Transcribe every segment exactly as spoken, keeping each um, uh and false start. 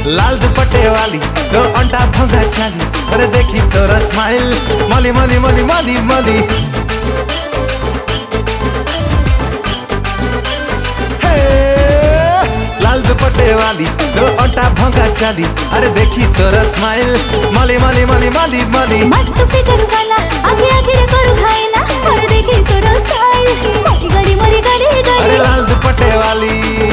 लाल दुपट्टे वाली तो अंटा भंगा चाली, अरे देखी तोरा स्माइल मली मली मली मली मली। हे लाल दुपट्टे वाली तो अंटा भंगा चाली, अरे देखी तोरा स्माइल मली मली मली मली मली। मस्त फिगर वाला आगे आगे करू खाइला, अरे देखी तोरा स्टाइल मरी गली मरी गली गली। अरे लाल दुपट्टे वाली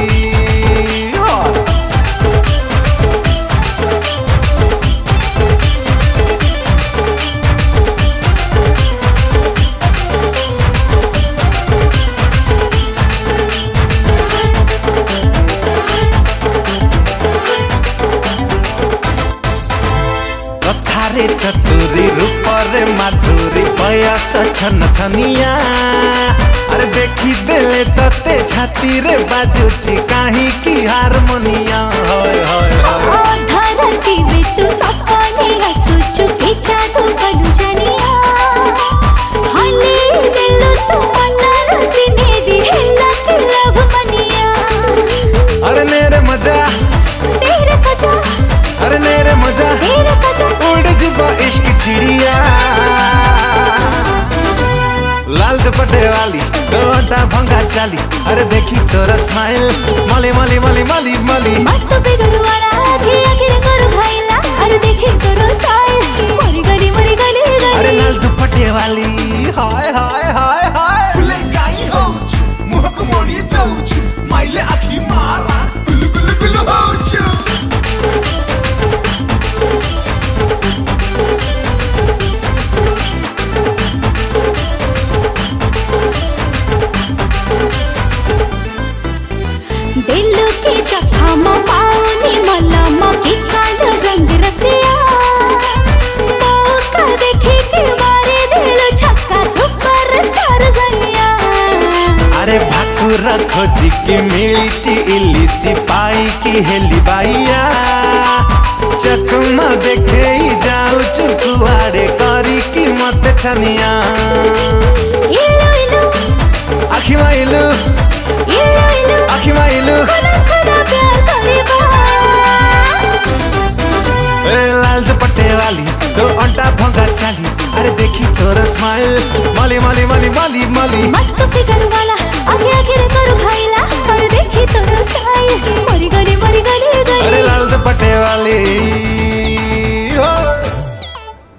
कथारे चतुरी रूपरे माधुरी बयस छन छनिया, अरे देखी देले तते छाती रे बाजुची काहे की हारमोनिया। होय होय होय धरती में तू सपने हसुचु की जादू कनु जानिया, हले दिल तू मन्ना सीने दी हिला के लव मनिया। अरे नेरे मजा तेरे सजा, अरे नेरे मजा तेरे सजा उड़ जिबा इश्क चिड़िया। लाल दुपट्टे वाली तो अंटा भंगा चाली, अरे देखी तोरा स्माइल मली मली मली मली मली। मस्त फिगर वाला आगे आगे करू खाइला, अरे देखी तोरा स्टाइल मरी गली मरी गली गली। अरे लाल दुपट्टे वाली हाय हाय हाय हाय फुले गाई होउछु मुहक मोड़ी दउछु माइले आखी मारा गुलु गुलु गुलु होउछु। दिल के चखा पाऊनी मलमा की काल रंग रसिया, मौका देखे के मारे दिल छक्का सुपर स्टार जनिया। अरे भाकुर खोजी की मिलीची इली सिपाही की हेली बाइया, चकमा देखे ही जाऊ चुकुआरे करी की मत छनिया। इलु इलु आखी माइलू इलु इलु आखी माइलू खुदा खुदा प्यार करीबा। ए लाल दुपट्टे वाली तो अंटा भंगा चाली, अरे देखी तोरा स्माइल मली मली मली मली मली। मस्त फिगर वाला आगे